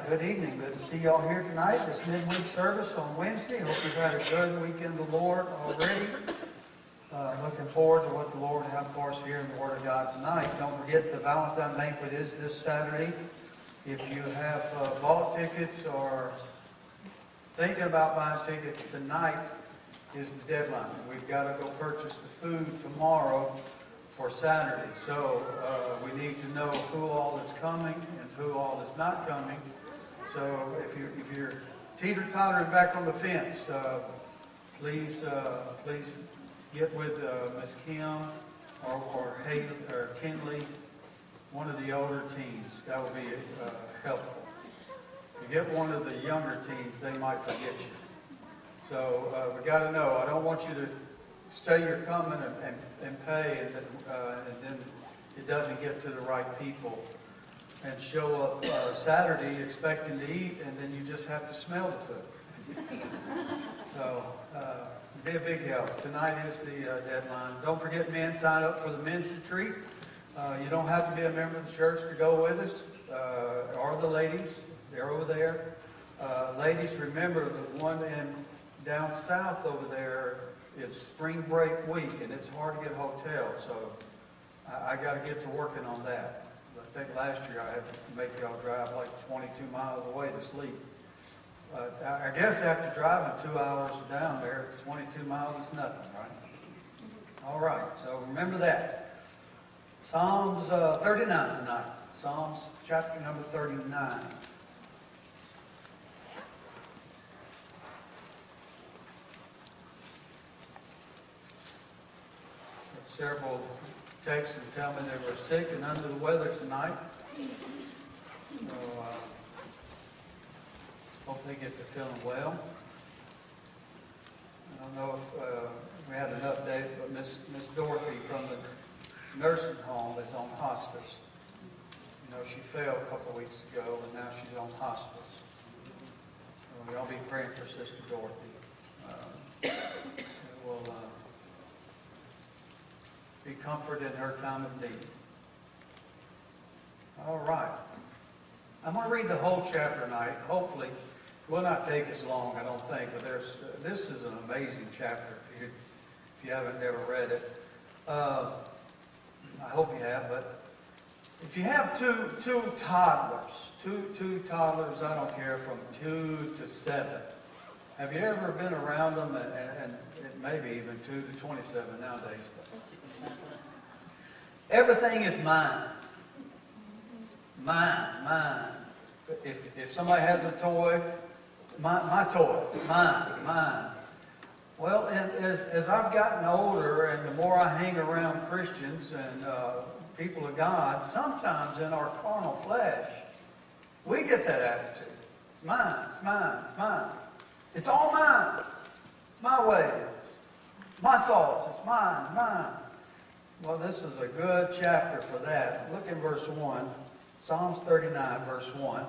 Good evening. Good to see y'all here tonight. This midweek service on Wednesday. Hope you've had a good weekend of the Lord already. Looking forward to what the Lord has for us here in the Word of God tonight. Don't forget the Valentine Banquet is this Saturday. If you have bought tickets or thinking about buying tickets, tonight is the deadline. We've got to go purchase the food tomorrow for Saturday. So we need to know who all is coming and who all is not coming. So if you're teeter-tottering back on the fence, please get with Miss Kim or Haley or Kinley, one of the older teens. That would be helpful. If you get one of the younger teens, they might forget you. So we got to know. I don't want you to say you're coming and pay, and then it doesn't get to the right people, and show up Saturday expecting to eat, and then you just have to smell the food. So be a big help. Tonight is the deadline. Don't forget, men, sign up for the men's retreat. You don't have to be a member of the church to go with us, or the ladies. They're over there. Ladies, remember the one down south over there is spring break week, and it's hard to get hotels, so I got to get to working on that. I think last year I had to make y'all drive like 22 miles away to sleep. I guess after driving 2 hours down there, 22 miles is nothing, right? All right, so remember that. Psalms 39 tonight. Psalms chapter number 39. Several texts and tell me they were sick and under the weather tonight. So hope they get to feeling well. I don't know if we had an update, but Miss Dorothy from the nursing home is on hospice. You know, she fell a couple of weeks ago, and now she's on hospice. So we all be praying for Sister Dorothy. We'll be comfort in her time of need. All right. I'm going to read the whole chapter tonight. Hopefully, it will not take as long, I don't think, but this is an amazing chapter if you haven't ever read it. I hope you have, but if you have two toddlers, two toddlers, I don't care, from 2 to 7, have you ever been around them, and maybe even 2 to 27 nowadays, everything is mine. Mine. If somebody has a toy, my toy. Mine. Well, and as I've gotten older and the more I hang around Christians and people of God, sometimes in our carnal flesh, we get that attitude. It's mine. It's all mine. It's my way. It's my thoughts. It's mine. Well, this is a good chapter for that. Look in verse 1. Psalms 39, verse 1.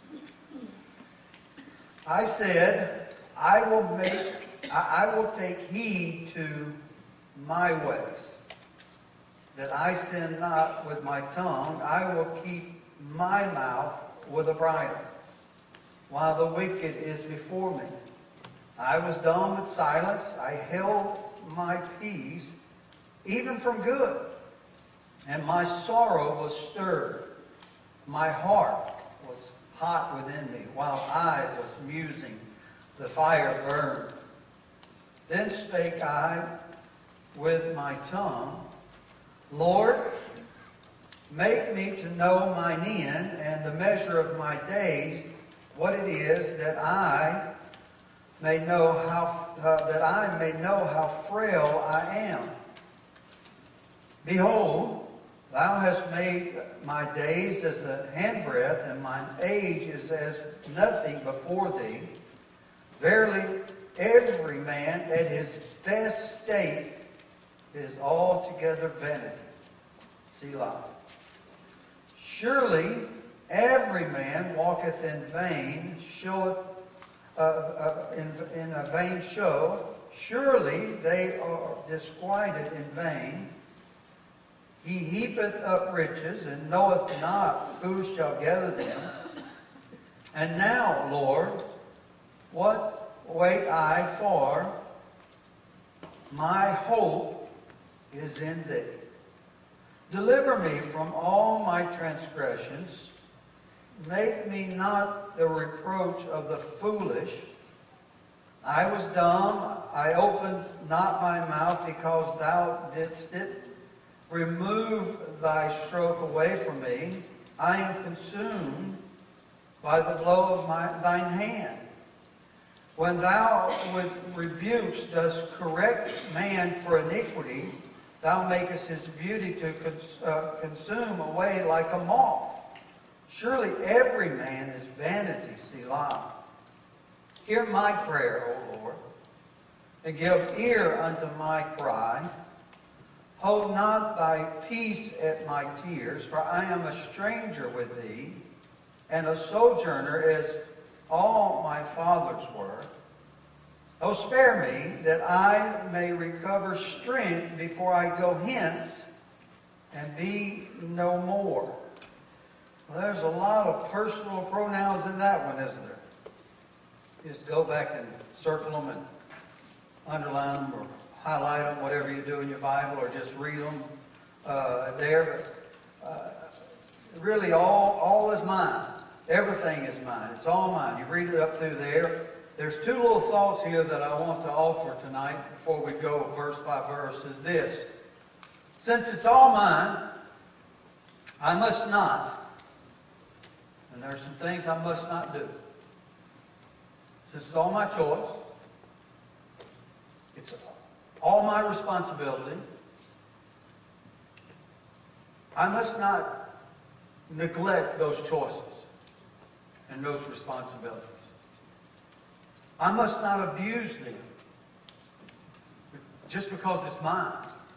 I said, I will take heed to my ways, that I sin not with my tongue. I will keep my mouth with a bridle, while the wicked is before me. I was dumb with silence. I held my peace, even from good, and my sorrow was stirred. My heart was hot within me, while I was musing. The fire burned. Then spake I with my tongue, Lord, make me to know mine end and the measure of my days, what it is, that I may know how frail I am. Behold, thou hast made my days as a handbreadth, and mine age is as nothing before thee. Verily, every man at his best state is altogether vanity. Selah. Surely every man walketh in vain, showeth in a vain show. Surely they are disquieted in vain. He heapeth up riches, and knoweth not who shall gather them. And now, Lord, what wait I for? My hope is in Thee. Deliver me from all my transgressions. Make me not the reproach of the foolish. I was dumb, I opened not my mouth because Thou didst it. Remove Thy stroke away from me. I am consumed by the blow of Thine hand. When Thou with rebukes dost correct man for iniquity, Thou makest his beauty to consume away like a moth. Surely every man is vanity, Selah. Hear my prayer, O Lord, and give ear unto my cry. Hold not Thy peace at my tears, for I am a stranger with Thee, and a sojourner as all my fathers were. O spare me, that I may recover strength before I go hence, and be no more. Well, there's a lot of personal pronouns in that one, isn't there? Just go back and circle them and underline them or highlight them, whatever you do in your Bible, or just read them there. But really, all is mine. Everything is mine. It's all mine. You read it up through there. There's two little thoughts here that I want to offer tonight before we go verse by verse. Is this: since it's all mine, I must not, and there's some things I must not do. Since it's all my choice, it's all my responsibility, I must not neglect those choices and those responsibilities. I must not abuse them just because it's mine.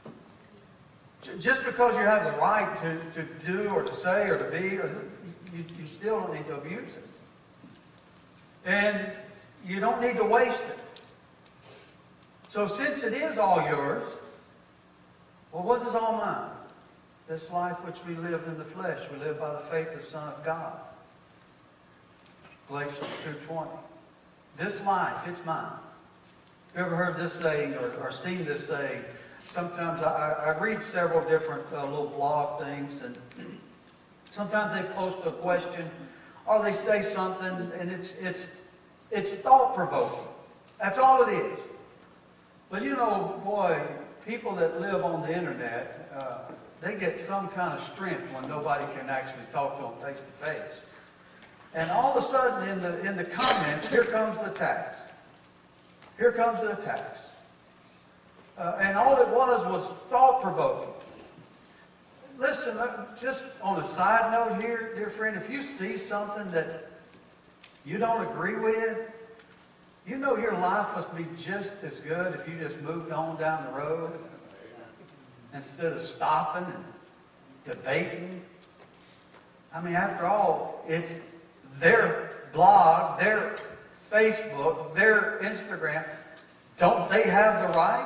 Just because you have the right to do or to say or to be, you still don't need to abuse it. And you don't need to waste it. So since it is all yours, well, what is all mine? This life which we live in the flesh, we live by the faith of the Son of God. Galatians 2:20. This life, it's mine. You ever heard this saying or seen this saying? Sometimes I read several different little blog things, and sometimes they post a question or they say something, and it's thought-provoking. That's all it is. But you know, boy, people that live on the internet, they get some kind of strength when nobody can actually talk to them face to face. And all of a sudden, in the comments, here comes the attacks. Here comes the attacks. And all it was thought-provoking. Listen, just on a side note here, dear friend, if you see something that you don't agree with, you know your life must be just as good if you just moved on down the road instead of stopping and debating. I mean, after all, it's their blog, their Facebook, their Instagram. Don't they have the right?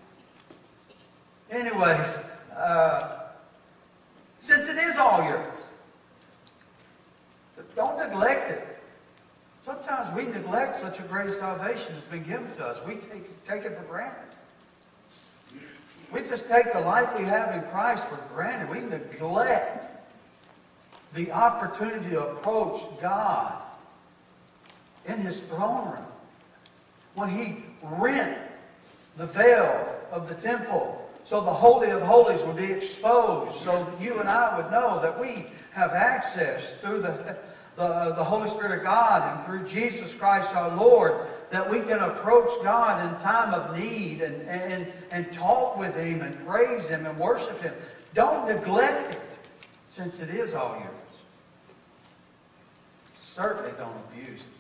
Anyways, since it is all yours, don't neglect it. Sometimes we neglect such a great salvation that's been given to us. We take it for granted. We just take the life we have in Christ for granted. We neglect the opportunity to approach God in His throne room. When He rent the veil of the temple so the Holy of Holies would be exposed, so that you and I would know that we have access through the Holy Spirit of God and through Jesus Christ our Lord, that we can approach God in time of need and talk with Him and praise Him and worship Him. Don't neglect it, since it is all yours. Certainly don't abuse it.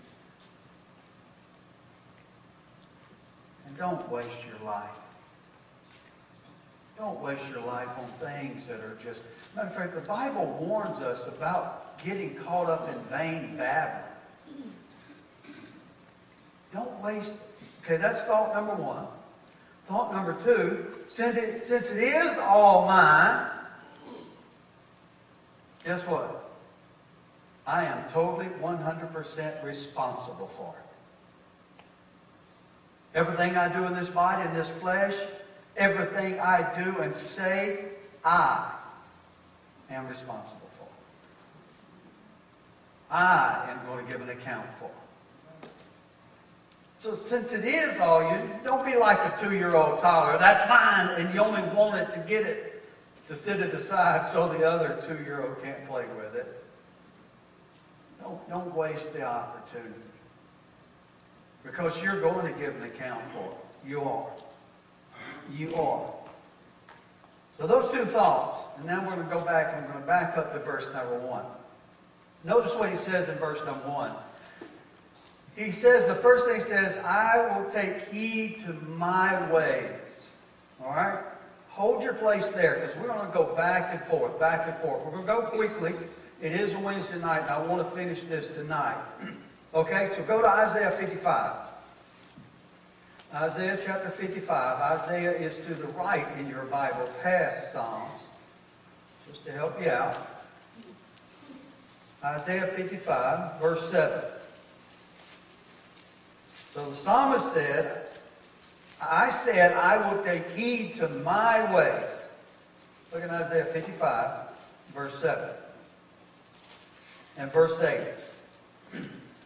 And don't waste your life. Don't waste your life on things that are just... Matter of fact, the Bible warns us about getting caught up in vain babbling. Don't waste it. Okay, that's thought number one. Thought number two, since it is all mine, guess what? I am totally 100% responsible for it. Everything I do in this body, in this flesh, everything I do and say, I am responsible for. I am going to give an account for. So since it is all you, don't be like a 2-year-old toddler. That's mine, and you only want it to get it, to sit it aside so the other 2-year-old can't play with it. Don't waste the opportunity. Because you're going to give an account for it. You are. You are. So those two thoughts, and now we're going to go back and we're going to back up to verse number 1. Notice what he says in verse number 1. He says, the first thing he says, I will take heed to my ways. All right? Hold your place there, because we're going to go back and forth, back and forth. We're going to go quickly. It is a Wednesday night, and I want to finish this tonight. Okay, so go to Isaiah 55. Isaiah chapter 55. Isaiah is to the right in your Bible, past Psalms, just to help you out. Isaiah 55, verse 7. So the psalmist said, I will take heed to my ways. Look at Isaiah 55, verse 7. And verse 8.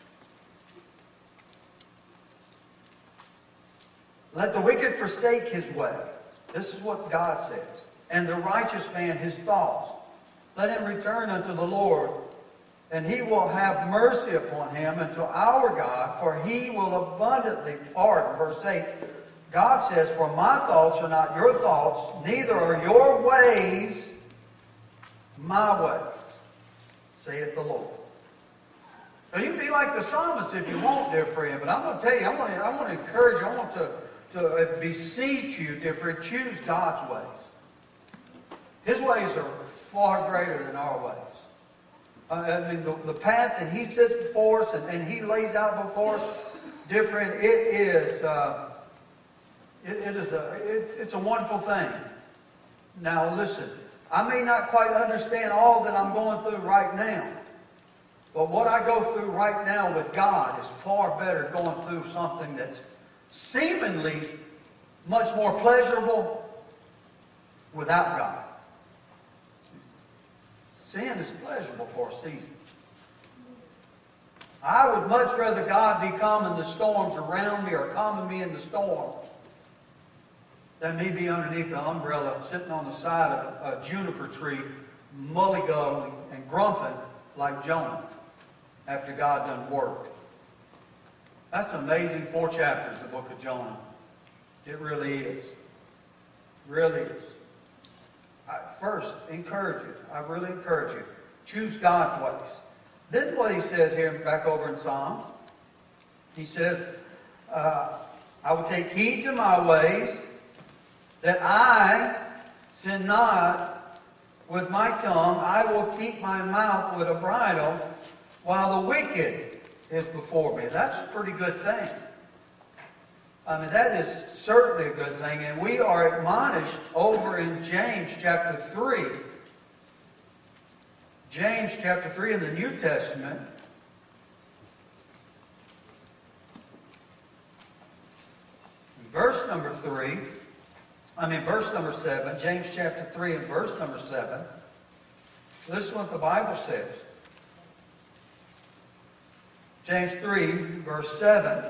Let the wicked forsake his way. This is what God says. And the righteous man his thoughts. Let him return unto the Lord, and he will have mercy upon him, and to our God, for he will abundantly pardon. Verse 8, God says, for my thoughts are not your thoughts, neither are your ways my ways, saith the Lord. Now you can be like the psalmist if you want, dear friend, but I'm going to tell you, I want to encourage you, I want to beseech you, dear friend, choose God's ways. His ways are far greater than our ways. I mean, the path that he sets before us and he lays out before us, different. It's a wonderful thing. Now listen, I may not quite understand all that I'm going through right now, but what I go through right now with God is far better going through something that's seemingly much more pleasurable without God. Sin is pleasurable for a season. I would much rather God be calming the storms around me or calming me in the storm than me be underneath the umbrella sitting on the side of a juniper tree mullygagging and grumping like Jonah after God done worked. That's amazing 4 chapters, the book of Jonah. It really is. Really is. First, encourage you. I really encourage you. Choose God's ways. Then what he says here back over in Psalms, he says, I will take heed to my ways, that I sin not with my tongue. I will keep my mouth with a bridle, while the wicked is before me. That's a pretty good thing. I mean, that is certainly a good thing. And we are admonished over in James chapter 3. James chapter 3 in the New Testament. Verse number 7. James chapter 3 and verse number 7. Listen what the Bible says. James 3, verse 7.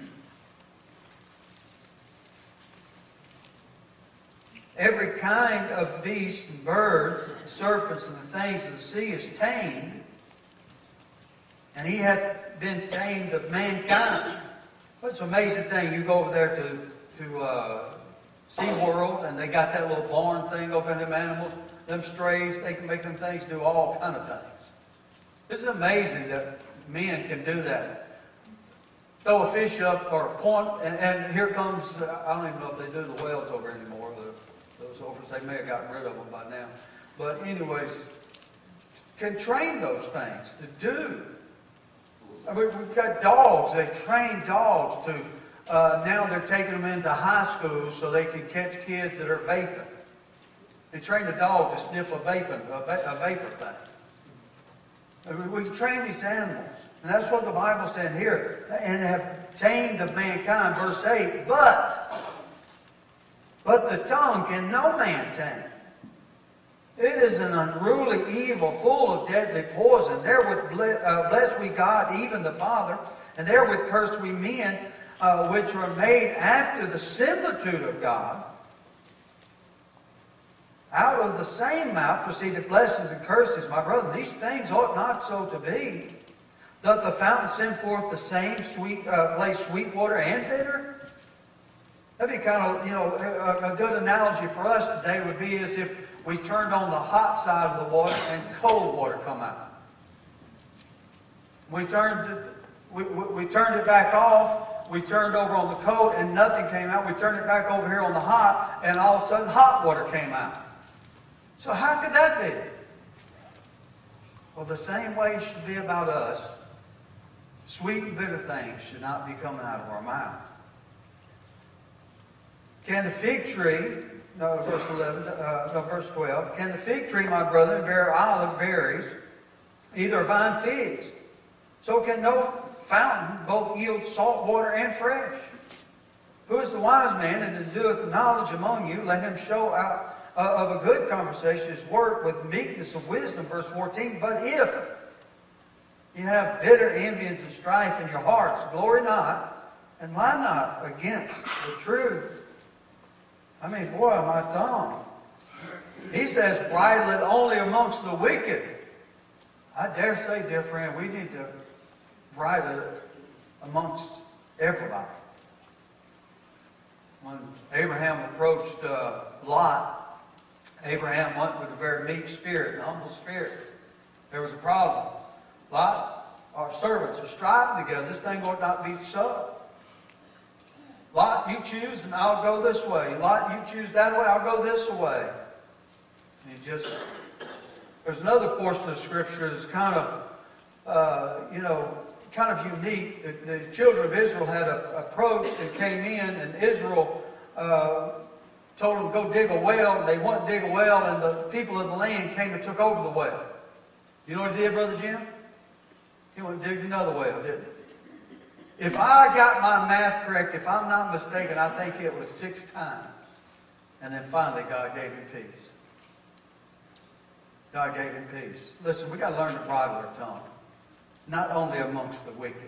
Every kind of beast and birds, and the serpents and the things of the sea is tamed, and he hath been tamed of mankind. What's an amazing thing? You go over there to SeaWorld, and they got that little barn thing over in them animals, them strays, they can make them things do all kind of things. It's amazing that men can do that. Throw a fish up or point, and here comes, I don't even know if they do the whales over anymore. Those overs, they may have gotten rid of them by now. But anyways, can train those things to do. I mean, we've got dogs. They train dogs to, now they're taking them into high schools so they can catch kids that are vaping. They train a dog to sniff a vapor thing. We train these animals. And that's what the Bible said here. And have tamed of mankind, verse 8. But the tongue can no man tame. It is an unruly evil, full of deadly poison. Therewith bless we God, even the Father, and therewith curse we men, which were made after the similitude of God. Out of the same mouth proceeded blessings and curses. My brother, these things ought not so to be. Doth the fountain send forth the same sweet place sweet water and bitter? That'd be kind of, a good analogy for us today would be as if we turned on the hot side of the water and cold water come out. We turned it back off. We turned over on the cold and nothing came out. We turned it back over here on the hot, and all of a sudden hot water came out. So how could that be? Well, the same way it should be about us. Sweet and bitter things should not be coming out of our mouth. Can the fig tree, verse 12, can the fig tree, my brother, bear olive berries, either vine figs? So can no fountain both yield salt water and fresh. Who is the wise man, and doeth knowledge among you? Let him show out of a good conversation his work with meekness of wisdom. Verse 14. But if you have bitter envyings and strife in your hearts, glory not, and lie not against the truth. I mean, boy, my tongue. He says, bridle it only amongst the wicked. I dare say, dear friend, we need to bridle it amongst everybody. When Abraham approached Lot, Abraham went with a very meek spirit, an humble spirit. There was a problem. Lot, our servants are striving together. This thing ought not be so. Lot, you choose and I'll go this way. Lot, you choose that way, I'll go this way. And there's another portion of Scripture that's kind of, kind of unique. The children of Israel had approached and came in, and Israel told them to go dig a well. They went to dig a well, and the people of the land came and took over the well. You know what he did, Brother Jim? He went and digged another well, didn't he? If I got my math correct, if I'm not mistaken, I think it was 6 times. And then finally God gave him peace. God gave him peace. Listen, we got to learn to bridle our tongue. Not only amongst the wicked.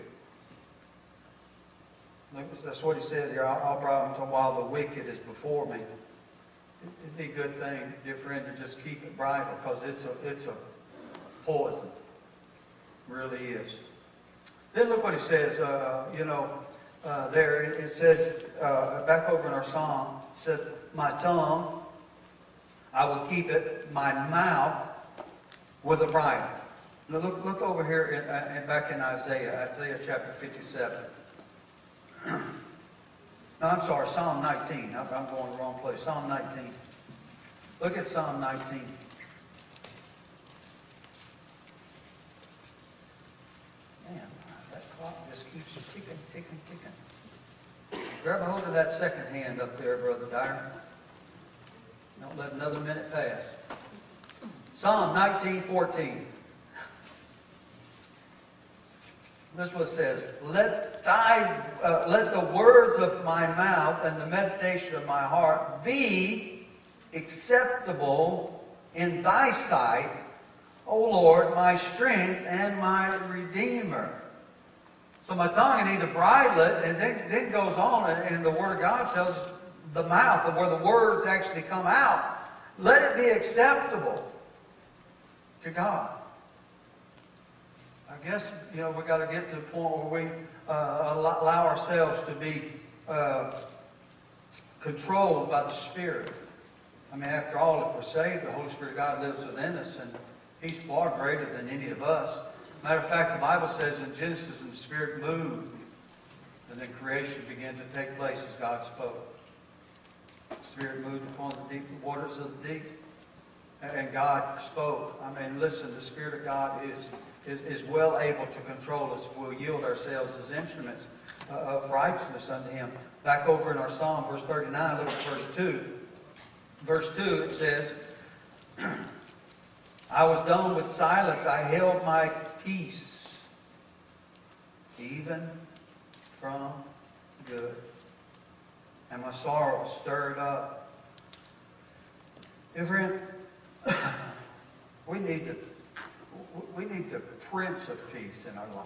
That's what he says here. I'll bridle them while the wicked is before me. It'd be a good thing, dear friend, to just keep it bridled, because it's a poison. It really is. Then look what he says, there. It says, back over in our psalm, it says, my tongue, I will keep it, my mouth with a bridle. Now look over here back in Isaiah chapter 57. No, I'm sorry, Psalm 19. I'm going the wrong place. Psalm 19. Look at Psalm 19. Man, that clock just keeps ticking, ticking, ticking. Grab a hold of that second hand up there, Brother Dyer. Don't let another minute pass. Psalm 19:14. This is what it says. Let the words of my mouth and the meditation of my heart be acceptable in thy sight, O Lord, my strength and my Redeemer. So my tongue, I need to bridle it, and then it goes on, and the Word of God tells us the mouth, of where the words actually come out. Let it be acceptable to God. I guess, we got to get to the point where we allow ourselves to be controlled by the Spirit. I mean, after all, if we're saved, the Holy Spirit of God lives within us, and He's far greater than any of us. Matter of fact, the Bible says in Genesis, and the Spirit moved, and then creation began to take place as God spoke. The Spirit moved upon the deep waters of the deep, and God spoke. I mean, listen, the Spirit of God is well able to control us if we'll yield ourselves as instruments of righteousness unto Him. Back over in our Psalm, verse 39, look at verse 2. Verse 2, it says, I was dumb with silence. I held my peace, even from good. And my sorrow stirred up. Dear friend, we need the Prince of Peace in our life.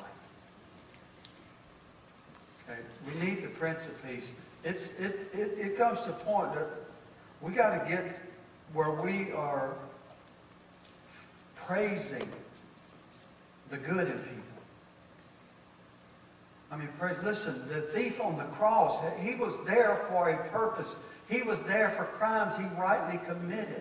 Okay? We need the Prince of Peace. It comes to a point that we got to get where we are praising the good in people. I mean, listen, the thief on the cross, he was there for a purpose. He was there for crimes he rightly committed.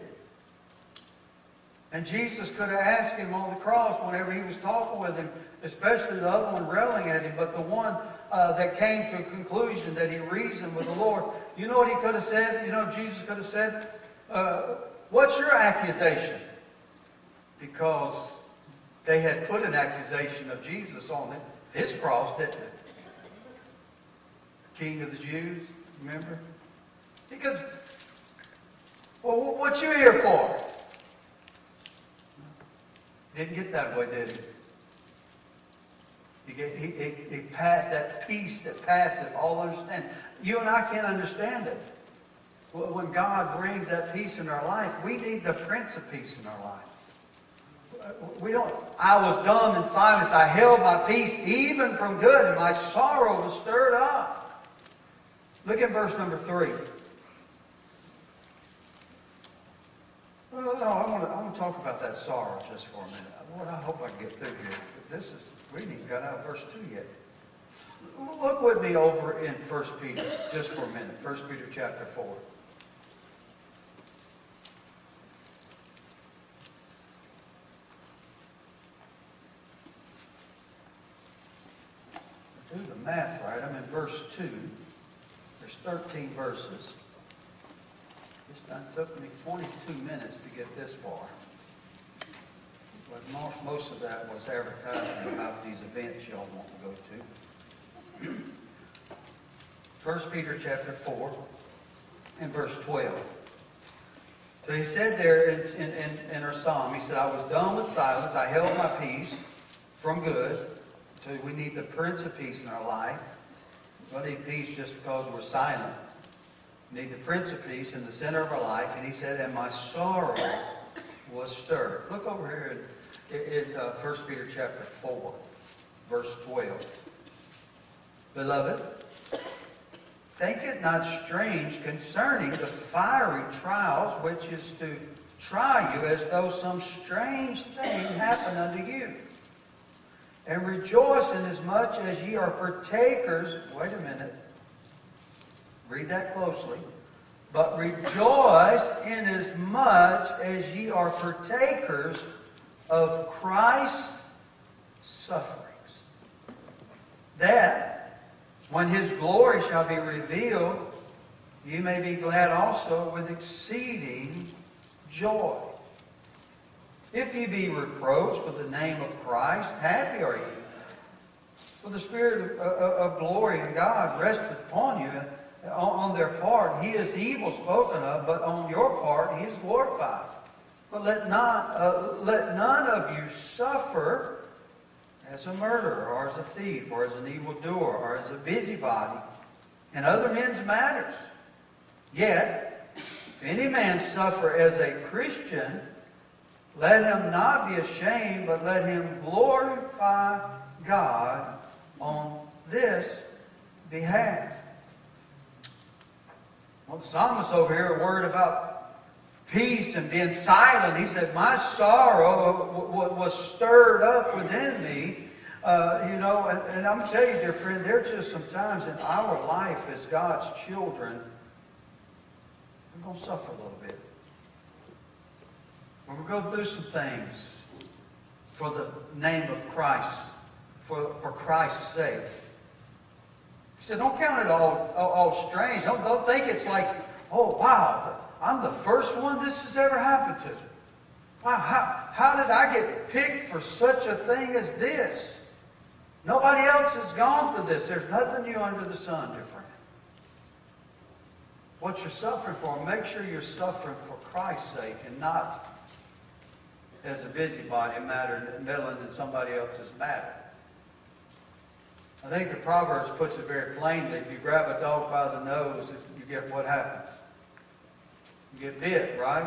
And Jesus could have asked him on the cross whenever he was talking with him, especially the other one railing at him, but the one that came to a conclusion that he reasoned with the Lord. You know what he could have said? You know, Jesus could have said, what's your accusation? Because they had put an accusation of Jesus on his cross, didn't they? King of the Jews, remember? Because, well, what you here for? Didn't get that way, did he? He passed that peace that passeth all understanding. You and I can't understand it. When God brings that peace in our life, we need the Prince of Peace in our life. We don't. I was dumb and silent. I held my peace even from good, and my sorrow was stirred up. Look at verse number 3. Well, no, I want to talk about that sorrow just for a minute. Lord, I hope I can get through here. We ain't even got out of verse 2 yet. Look with me over in 1 Peter, just for a minute. 1 Peter chapter 4. Do the math right. I'm in verse 2. There's 13 verses. This done took me 22 minutes to get this far. But most of that was advertising about these events y'all want to go to. 1 Peter chapter 4 and verse 12. So he said there in our psalm, he said, I was dumb with silence. I held my peace from good. So we need the Prince of Peace in our life. We don't need peace just because we're silent. We need the Prince of Peace in the center of our life. And he said, and my sorrow was stirred. Look over here in 1 Peter chapter 4, verse 12. Beloved, think it not strange concerning the fiery trials which is to try you as though some strange thing happened unto you. And rejoice inasmuch as ye are partakers. Wait a minute. Read that closely. But rejoice inasmuch as ye are partakers of Christ's sufferings, that when his glory shall be revealed, you may be glad also with exceeding joy. If ye be reproached for the name of Christ, happy are ye. For the Spirit of glory in God resteth upon you. On their part he is evil spoken of, but on your part he is glorified. But let none of you suffer as a murderer, or as a thief, or as an evildoer, or as a busybody in other men's matters. Yet, if any man suffer as a Christian, let him not be ashamed, but let him glorify God on this behalf. Well, the psalmist over here, a word about peace and being silent. He said, my sorrow was stirred up within me. And I'm going to tell you, dear friend, there are just some times in our life as God's children, we're going to suffer a little bit. We're going to go through some things for the name of Christ, for Christ's sake. He said, don't count it all strange. Don't think it's like, oh, wow, I'm the first one this has ever happened to. Wow, how did I get picked for such a thing as this? Nobody else has gone through this. There's nothing new under the sun, dear friend. What you're suffering for, make sure you're suffering for Christ's sake and not as a busybody, a matter meddling in somebody else's matter. I think the Proverbs puts it very plainly. If you grab a dog by the nose, you get what happens. You get bit, right?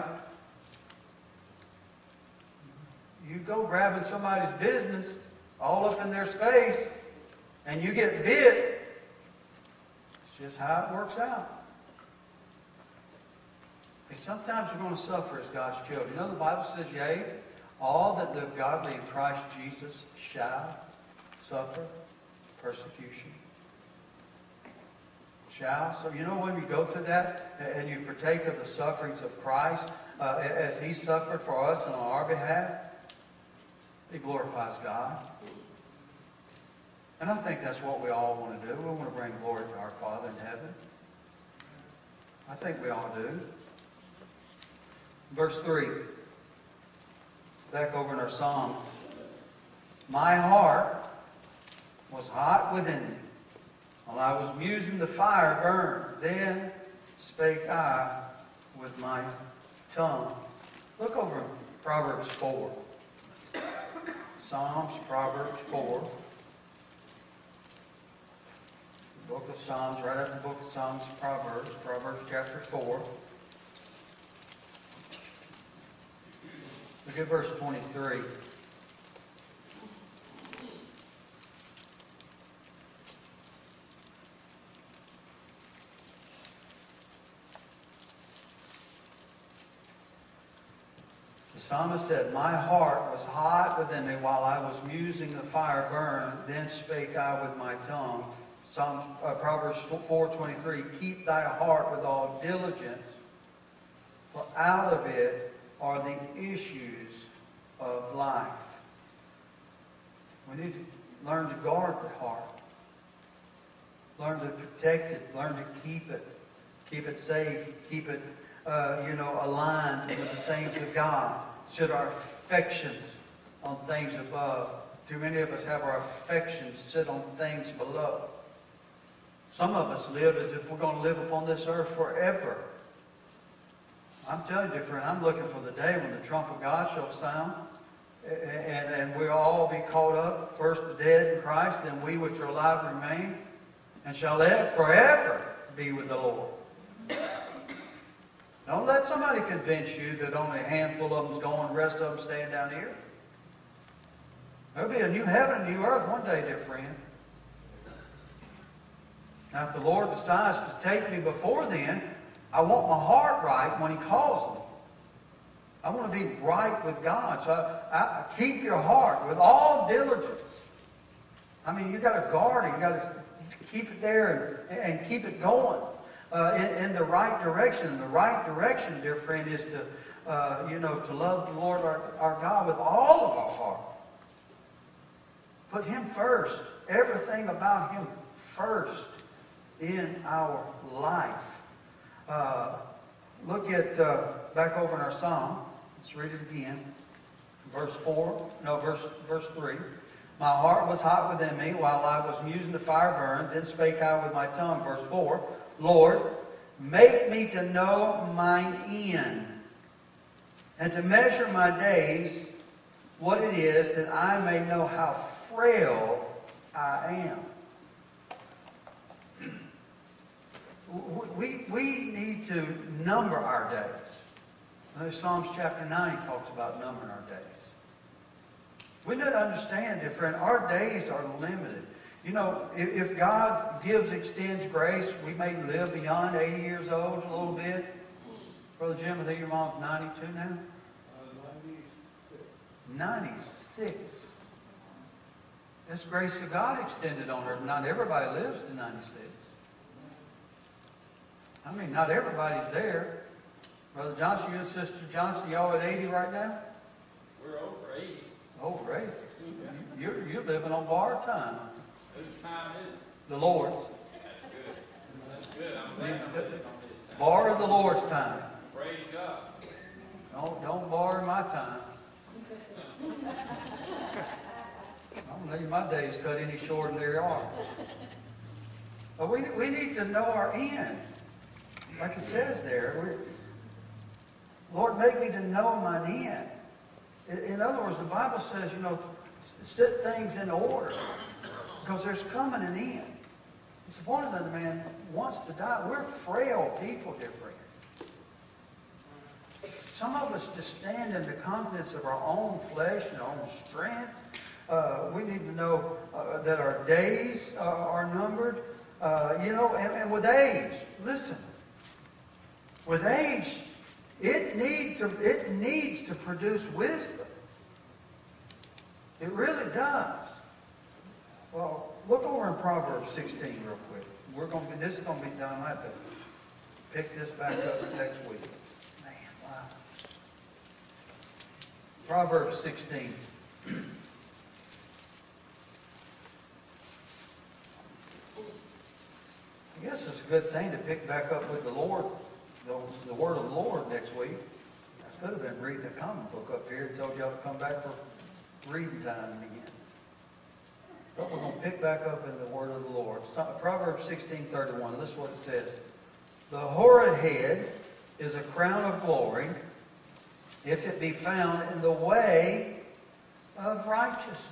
You go grabbing somebody's business all up in their space, and you get bit. It's just how it works out. And sometimes we're going to suffer as God's children. You know, the Bible says, yea, all that live godly in Christ Jesus shall suffer persecution. Shall. So you know when you go through that and you partake of the sufferings of Christ as He suffered for us and on our behalf, it glorifies God. And I think that's what we all want to do. We want to bring glory to our Father in heaven. I think we all do. Verse 3. Back over in our Psalm. My heart was hot within me. While I was musing, the fire burned. Then spake I with my tongue. Look over Proverbs 4. Psalms, Proverbs 4. The book of Psalms, right after the book of Psalms, Proverbs. Proverbs chapter 4. Look at verse 23. The psalmist said, my heart was hot within me while I was musing, the fire burned. Then spake I with my tongue. Proverbs 4:23. Keep thy heart with all diligence, for out of it are the issues of life. We need to learn to guard the heart. Learn to protect it. Learn to keep it. Keep it safe. Keep it, aligned with the things of God. Set our affections on things above. Too many of us have our affections set on things below. Some of us live as if we're going to live upon this earth forever. I'm telling you, friend, I'm looking for the day when the trump of God shall sound, and we'll all be caught up, first the dead in Christ, then we which are alive remain, and shall live forever be with the Lord. Don't let somebody convince you that only a handful of them's going, the rest of them staying down here. There'll be a new heaven and new earth one day, dear friend. Now, if the Lord decides to take me before then, I want my heart right when He calls me. I want to be right with God. So I keep your heart with all diligence. I mean, you got to guard it. You got to keep it there and keep it going in the right direction. And the right direction, dear friend, is to love the Lord our God with all of our heart. Put Him first. Everything about Him first in our life. Look at back over in our Psalm. Let's read it again. Verse 3. My heart was hot within me while I was musing, the fire burned. Then spake I with my tongue. Verse 4. Lord, make me to know mine end, and to measure my days, what it is, that I may know how frail I am. We need to number our days. Psalms chapter 9 talks about numbering our days. We need to understand, dear friend, our days are limited. You know, if God extends grace, we may live beyond 80 years old a little bit. Brother Jim, I think your mom's 92 now? 96. This grace of God extended on her. Not everybody lives to 96. I mean, not everybody's there. Brother Johnson, you and Sister Johnson, y'all at 80 right now? We're over 80. Over 80. You're living on borrowed time. Whose time is it? The Lord's. That's good. I'm glad I'm living on His time. Borrow the Lord's time. Praise God. Don't borrow my time. I don't need my days cut any shorter than they are. But we need to know our end. Like it says there. Lord, make me to know mine end. In other words, the Bible says, set things in order. Because there's coming an end. It's appointed that a man wants to die. We're frail people, dear friend. Some of us just stand in the confidence of our own flesh and our own strength. We need to know that our days are numbered. And with age, listen. With age, it needs to produce wisdom. It really does. Well, look over in Proverbs 16 real quick. This is going to be done. I have to pick this back up next week. Man, wow. Proverbs 16. I guess it's a good thing to pick back up with the Lord, the word of the Lord next week. I could have been reading a comic book up here and told y'all to come back for reading time again. But we're going to pick back up in the word of the Lord. Proverbs 16:31. Listen to what it says. The hoary head is a crown of glory if it be found in the way of righteousness.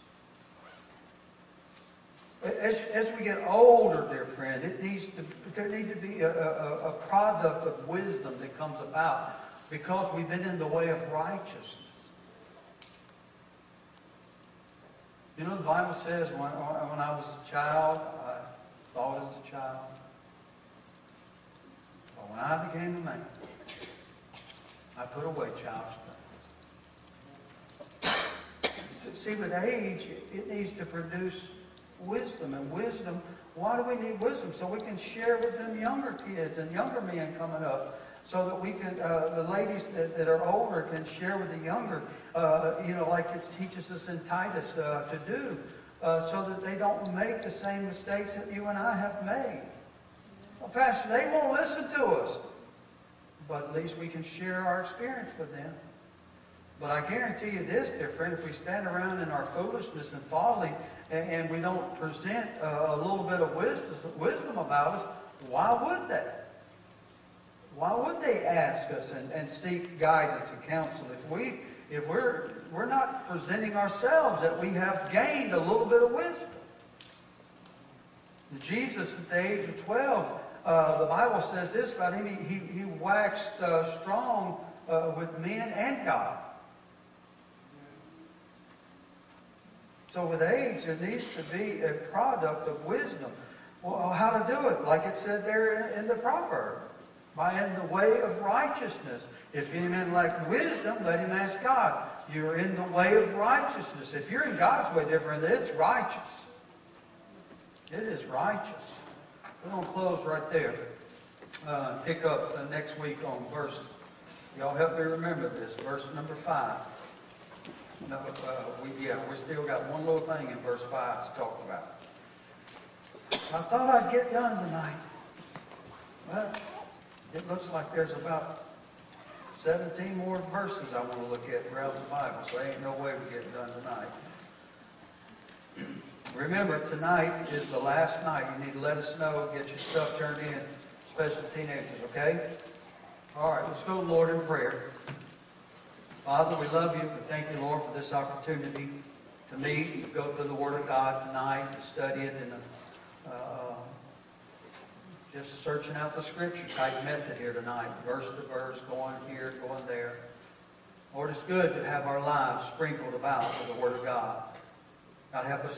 As we get older, dear friend, there needs to be a product of wisdom that comes about because we've been in the way of righteousness. The Bible says when I was a child, I thought as a child. But when I became a man, I put away childish things. See, with age, it needs to produce wisdom. And wisdom, why do we need wisdom? So we can share with them younger kids and younger men coming up. So that we can, the ladies that are older can share with the younger, like it teaches us in Titus to do, so that they don't make the same mistakes that you and I have made. Well, Pastor, they won't listen to us. But at least we can share our experience with them. But I guarantee you this, dear friend, if we stand around in our foolishness and folly and we don't present a little bit of wisdom about us, why would they? Why would they ask us and seek guidance and counsel if we're not presenting ourselves that we have gained a little bit of wisdom? Jesus at the age of 12, the Bible says this about him, he waxed strong with men and God. So with age, there needs to be a product of wisdom. Well, how to do it? Like it said there in the proverb. By in the way of righteousness. If any man lack wisdom, let him ask God. You're in the way of righteousness. If you're in God's way, different, it's righteous. It is righteous. We're going to close right there. Pick up next week on verse. Y'all help me remember this. Verse number 5. No, we still got one little thing in verse 5 to talk about. I thought I'd get done tonight. Well, it looks like there's about 17 more verses I want to look at throughout the Bible, so there ain't no way we get done tonight. Remember, tonight is the last night. You need to let us know, get your stuff turned in, especially teenagers, okay? All right, let's go to the Lord in prayer. Father, we love you. We thank you, Lord, for this opportunity to meet, to go through the Word of God tonight, to study it in just searching out the Scripture type method here tonight, verse to verse, going here, going there. Lord, it's good to have our lives sprinkled about with the Word of God. God, help us